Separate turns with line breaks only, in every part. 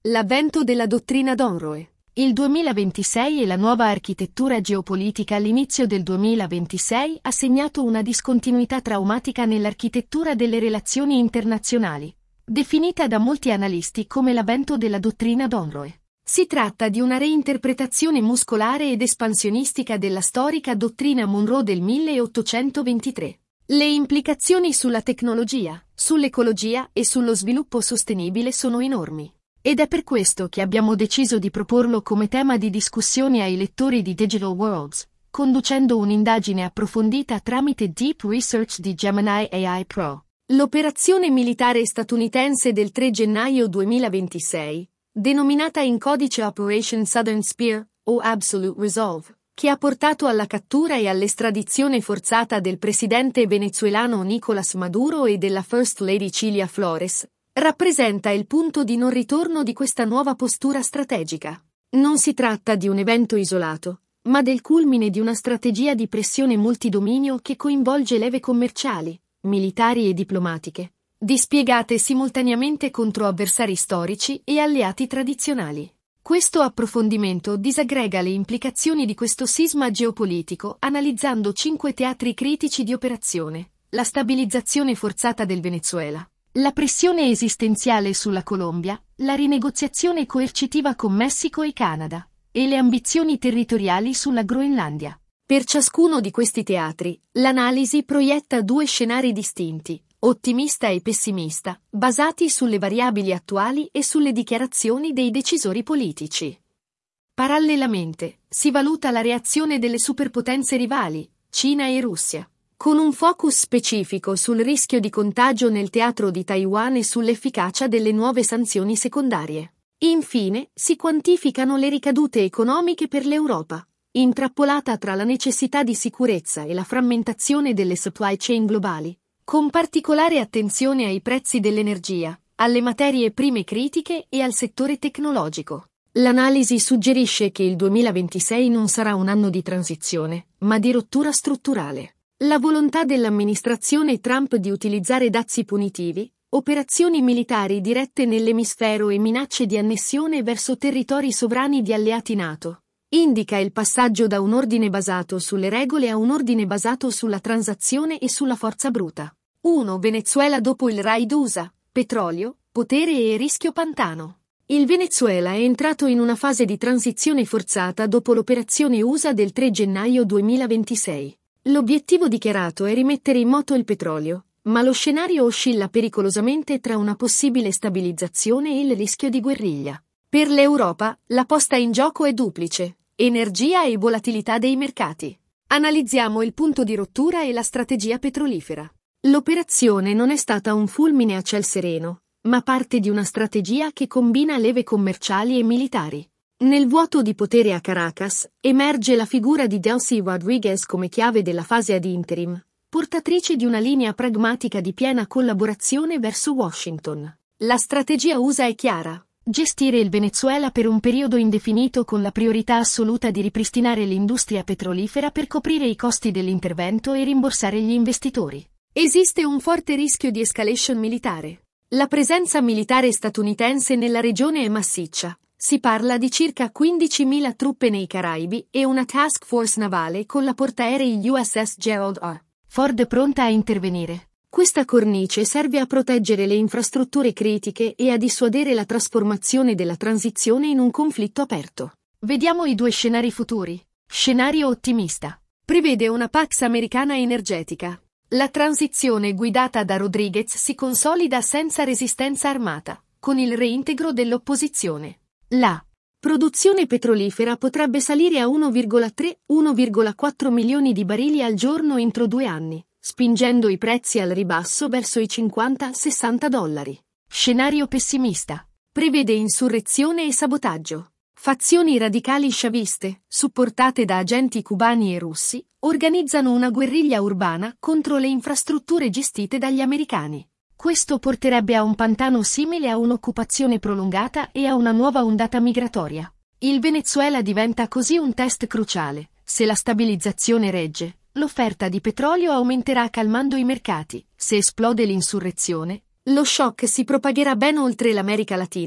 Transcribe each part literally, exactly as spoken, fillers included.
L'avvento della dottrina Monroe. Il duemilaventisei e la nuova architettura geopolitica all'inizio del duemilaventisei ha segnato una discontinuità traumatica nell'architettura delle relazioni internazionali, definita da molti analisti come l'avvento della dottrina Monroe. Si tratta di una reinterpretazione muscolare ed espansionistica della storica dottrina Monroe del milleottocentoventitré. Le implicazioni sulla tecnologia, sull'ecologia e sullo sviluppo sostenibile sono enormi. Ed è per questo che abbiamo deciso di proporlo come tema di discussione ai lettori di Digital Worlds, conducendo un'indagine approfondita tramite Deep Research di Gemini A I Pro. L'operazione militare statunitense del tre gennaio duemilaventisei, denominata in codice Operation Southern Spear, o Absolute Resolve, che ha portato alla cattura e all'estradizione forzata del presidente venezuelano Nicolás Maduro e della First Lady Cilia Flores, rappresenta il punto di non ritorno di questa nuova postura strategica. Non si tratta di un evento isolato, ma del culmine di una strategia di pressione multidominio che coinvolge leve commerciali, militari e diplomatiche, dispiegate simultaneamente contro avversari storici e alleati tradizionali. Questo approfondimento disaggrega le implicazioni di questo sisma geopolitico analizzando cinque teatri critici di operazione: la stabilizzazione forzata del Venezuela, la pressione esistenziale sulla Colombia, la rinegoziazione coercitiva con Messico e Canada, e le ambizioni territoriali sulla Groenlandia. Per ciascuno di questi teatri, l'analisi proietta due scenari distinti, ottimista e pessimista, basati sulle variabili attuali e sulle dichiarazioni dei decisori politici. Parallelamente, si valuta la reazione delle superpotenze rivali, Cina e Russia, con un focus specifico sul rischio di contagio nel teatro di Taiwan e sull'efficacia delle nuove sanzioni secondarie. Infine, si quantificano le ricadute economiche per l'Europa, intrappolata tra la necessità di sicurezza e la frammentazione delle supply chain globali, con particolare attenzione ai prezzi dell'energia, alle materie prime critiche e al settore tecnologico. L'analisi suggerisce che il duemilaventisei non sarà un anno di transizione, ma di rottura strutturale. La volontà dell'amministrazione Trump di utilizzare dazi punitivi, operazioni militari dirette nell'emisfero e minacce di annessione verso territori sovrani di alleati NATO, indica il passaggio da un ordine basato sulle regole a un ordine basato sulla transazione e sulla forza bruta. uno Venezuela dopo il raid U S A, petrolio, potere e rischio pantano. Il Venezuela è entrato in una fase di transizione forzata dopo l'operazione U S A del tre gennaio duemilaventisei. L'obiettivo dichiarato è rimettere in moto il petrolio, ma lo scenario oscilla pericolosamente tra una possibile stabilizzazione e il rischio di guerriglia. Per l'Europa, la posta in gioco è duplice: energia e volatilità dei mercati. Analizziamo il punto di rottura e la strategia petrolifera. L'operazione non è stata un fulmine a ciel sereno, ma parte di una strategia che combina leve commerciali e militari. Nel vuoto di potere a Caracas, emerge la figura di Delcy Rodriguez come chiave della fase ad interim, portatrice di una linea pragmatica di piena collaborazione verso Washington. La strategia U S A è chiara: gestire il Venezuela per un periodo indefinito con la priorità assoluta di ripristinare l'industria petrolifera per coprire i costi dell'intervento e rimborsare gli investitori. Esiste un forte rischio di escalation militare. La presenza militare statunitense nella regione è massiccia. Si parla di circa quindicimila truppe nei Caraibi e una task force navale con la portaerei U S S Gerald R. Ford pronta a intervenire. Questa cornice serve a proteggere le infrastrutture critiche e a dissuadere la trasformazione della transizione in un conflitto aperto. Vediamo i due scenari futuri. Scenario ottimista. Prevede una Pax americana energetica. La transizione guidata da Rodriguez si consolida senza resistenza armata, con il reintegro dell'opposizione. La produzione petrolifera potrebbe salire a uno virgola tre uno virgola quattro milioni di barili al giorno entro due anni, spingendo i prezzi al ribasso verso i cinquanta sessanta dollari. Scenario pessimista. Prevede insurrezione e sabotaggio. Fazioni radicali sciaviste, supportate da agenti cubani e russi, organizzano una guerriglia urbana contro le infrastrutture gestite dagli americani. Questo porterebbe a un pantano simile a un'occupazione prolungata e a una nuova ondata migratoria. Il Venezuela diventa così un test cruciale. Se la stabilizzazione regge, l'offerta di petrolio aumenterà calmando i mercati. Se esplode l'insurrezione, lo shock si propagherà ben oltre l'America Latina.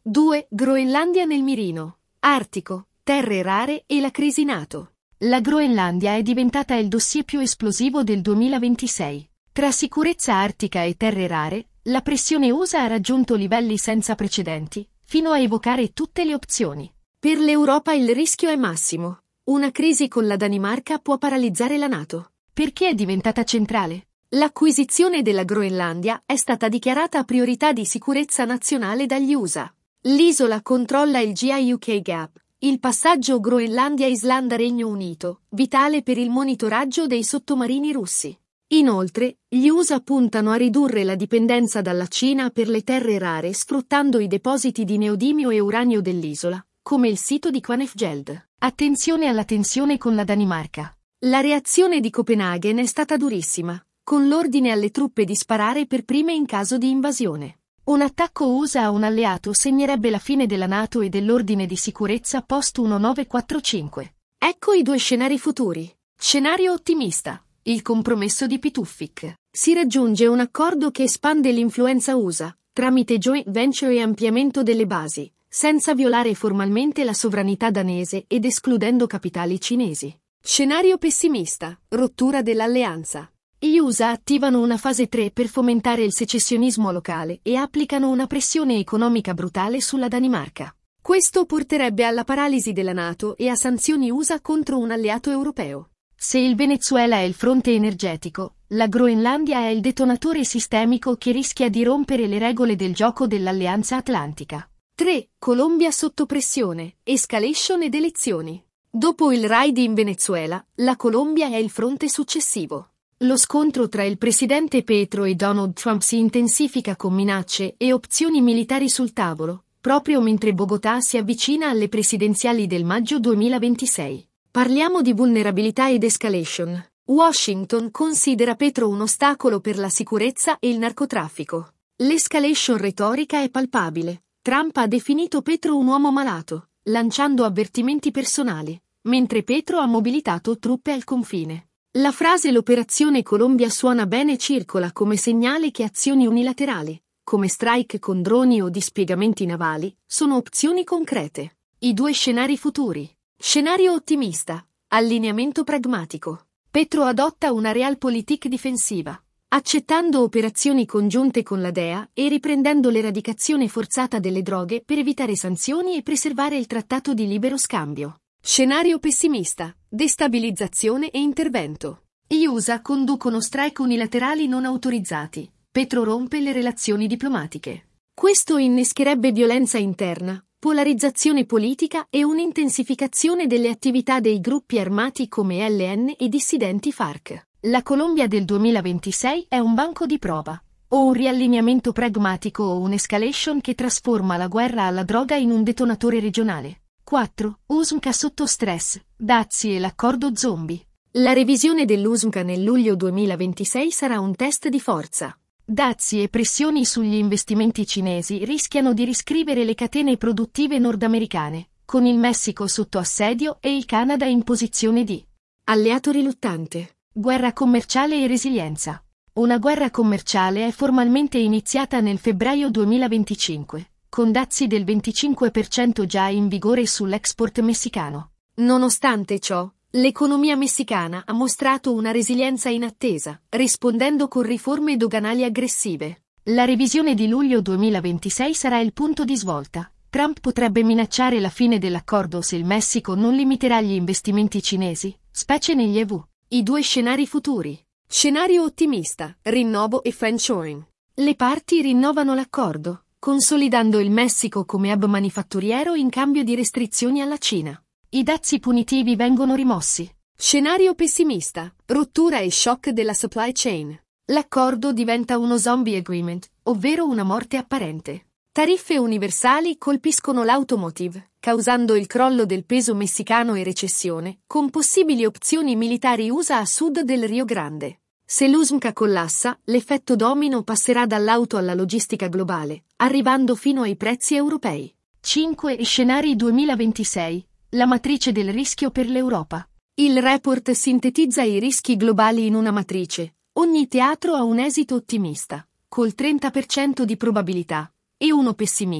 due. Groenlandia nel mirino. Artico, terre rare e la crisi NATO. La Groenlandia è diventata il dossier più esplosivo del duemilaventisei. Tra sicurezza artica e terre rare, la pressione U S A ha raggiunto livelli senza precedenti, fino a evocare tutte le opzioni. Per l'Europa il rischio è massimo. Una crisi con la Danimarca può paralizzare la NATO. Perché è diventata centrale? L'acquisizione della Groenlandia è stata dichiarata priorità di sicurezza nazionale dagli U S A. L'isola controlla il G I U K Gap, il passaggio Groenlandia-Islanda-Regno Unito, vitale per il monitoraggio dei sottomarini russi. Inoltre, gli U S A puntano a ridurre la dipendenza dalla Cina per le terre rare sfruttando i depositi di neodimio e uranio dell'isola, come il sito di Kvanefjeld. Attenzione alla tensione con la Danimarca. La reazione di Copenaghen è stata durissima, con l'ordine alle truppe di sparare per prime in caso di invasione. Un attacco U S A a un alleato segnerebbe la fine della NATO e dell'ordine di sicurezza post millenovecentoquarantacinque. Ecco i due scenari futuri. Scenario ottimista. Il compromesso di Pituffik. Si raggiunge un accordo che espande l'influenza U S A, tramite joint venture e ampliamento delle basi, senza violare formalmente la sovranità danese ed escludendo capitali cinesi. Scenario pessimista. Rottura dell'alleanza. Gli U S A attivano una fase tre per fomentare il secessionismo locale e applicano una pressione economica brutale sulla Danimarca. Questo porterebbe alla paralisi della NATO e a sanzioni U S A contro un alleato europeo. Se il Venezuela è il fronte energetico, la Groenlandia è il detonatore sistemico che rischia di rompere le regole del gioco dell'Alleanza Atlantica. tre. Colombia sotto pressione, escalation ed elezioni. Dopo il raid in Venezuela, la Colombia è il fronte successivo. Lo scontro tra il presidente Petro e Donald Trump si intensifica con minacce e opzioni militari sul tavolo, proprio mentre Bogotà si avvicina alle presidenziali del maggio duemilaventisei. Parliamo di vulnerabilità ed escalation. Washington considera Petro un ostacolo per la sicurezza e il narcotraffico. L'escalation retorica è palpabile. Trump ha definito Petro un uomo malato, lanciando avvertimenti personali, mentre Petro ha mobilitato truppe al confine. La frase "l'operazione Colombia suona bene" circola come segnale che azioni unilaterali, come strike con droni o dispiegamenti navali, sono opzioni concrete. I due scenari futuri. Scenario ottimista. Allineamento pragmatico. Petro adotta una realpolitik difensiva, accettando operazioni congiunte con la D E A e riprendendo l'eradicazione forzata delle droghe per evitare sanzioni e preservare il trattato di libero scambio. Scenario pessimista. Destabilizzazione e intervento. Gli U S A conducono strike unilaterali non autorizzati. Petro rompe le relazioni diplomatiche. Questo innescherebbe violenza interna, polarizzazione politica e un'intensificazione delle attività dei gruppi armati come L N e dissidenti FARC. La Colombia del duemilaventisei è un banco di prova. O un riallineamento pragmatico o un'escalation che trasforma la guerra alla droga in un detonatore regionale. quattro. U S M C A sotto stress, dazi e l'accordo zombie. La revisione dell'U S M C A nel luglio duemilaventisei sarà un test di forza. Dazi e pressioni sugli investimenti cinesi rischiano di riscrivere le catene produttive nordamericane, con il Messico sotto assedio e il Canada in posizione di alleato riluttante. Guerra commerciale e resilienza. Una guerra commerciale è formalmente iniziata nel febbraio duemilaventicinque, con dazi del venticinque per cento già in vigore sull'export messicano. Nonostante ciò, l'economia messicana ha mostrato una resilienza inattesa, rispondendo con riforme doganali aggressive. La revisione di luglio duemilaventisei sarà il punto di svolta. Trump potrebbe minacciare la fine dell'accordo se il Messico non limiterà gli investimenti cinesi, specie negli E V. I due scenari futuri. Scenario ottimista, rinnovo e friendshoring. Le parti rinnovano l'accordo, consolidando il Messico come hub manifatturiero in cambio di restrizioni alla Cina. I dazi punitivi vengono rimossi. Scenario pessimista, rottura e shock della supply chain. L'accordo diventa uno zombie agreement, ovvero una morte apparente. Tariffe universali colpiscono l'automotive, causando il crollo del peso messicano e recessione, con possibili opzioni militari U S A a sud del Rio Grande. Se l'U S M C A collassa, l'effetto domino passerà dall'auto alla logistica globale, arrivando fino ai prezzi europei. cinque. Scenari duemilaventisei. La matrice del rischio per l'Europa. Il report sintetizza i rischi globali in una matrice. Ogni teatro ha un esito ottimista, col trenta per cento di probabilità, e uno pessimista,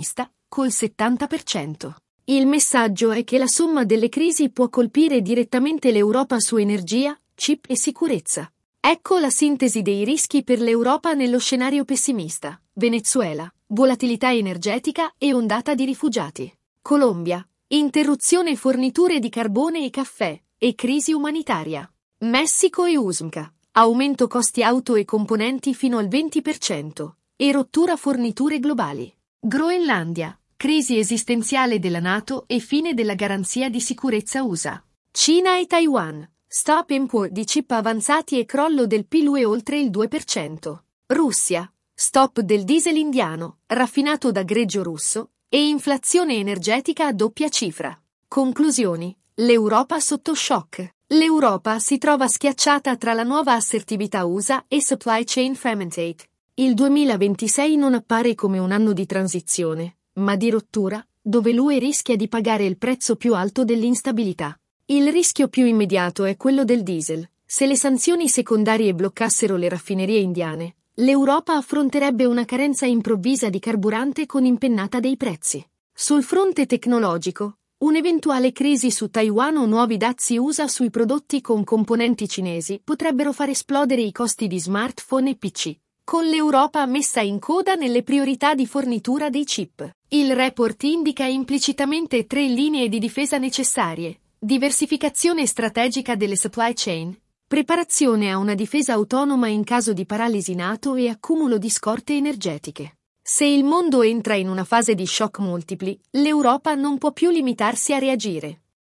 col settanta per cento. Il messaggio è che la somma delle crisi può colpire direttamente l'Europa su energia, chip e sicurezza. Ecco la sintesi dei rischi per l'Europa nello scenario pessimista. Venezuela, volatilità energetica e ondata di rifugiati. Colombia, interruzione forniture di carbone e caffè, e crisi umanitaria. Messico e U S M C A, aumento costi auto e componenti fino al venti per cento, e rottura forniture globali. Groenlandia, crisi esistenziale della NATO e fine della garanzia di sicurezza U S A. Cina e Taiwan, stop import di chip avanzati e crollo del P I L U E oltre il due per cento. Russia, stop del diesel indiano, raffinato da greggio russo, e inflazione energetica a doppia cifra. Conclusioni. L'Europa sotto shock. L'Europa si trova schiacciata tra la nuova assertività U S A e supply chain fragmentate. Il duemilaventisei non appare come un anno di transizione, ma di rottura, dove l'U E rischia di pagare il prezzo più alto dell'instabilità. Il rischio più immediato è quello del diesel. Se le sanzioni secondarie bloccassero le raffinerie indiane, l'Europa affronterebbe una carenza improvvisa di carburante con impennata dei prezzi. Sul fronte tecnologico, un'eventuale crisi su Taiwan o nuovi dazi U S A sui prodotti con componenti cinesi potrebbero far esplodere i costi di smartphone e P C, con l'Europa messa in coda nelle priorità di fornitura dei chip. Il report indica implicitamente tre linee di difesa necessarie: diversificazione strategica delle supply chain, preparazione a una difesa autonoma in caso di paralisi NATO e accumulo di scorte energetiche. Se il mondo entra in una fase di shock multipli, l'Europa non può più limitarsi a reagire.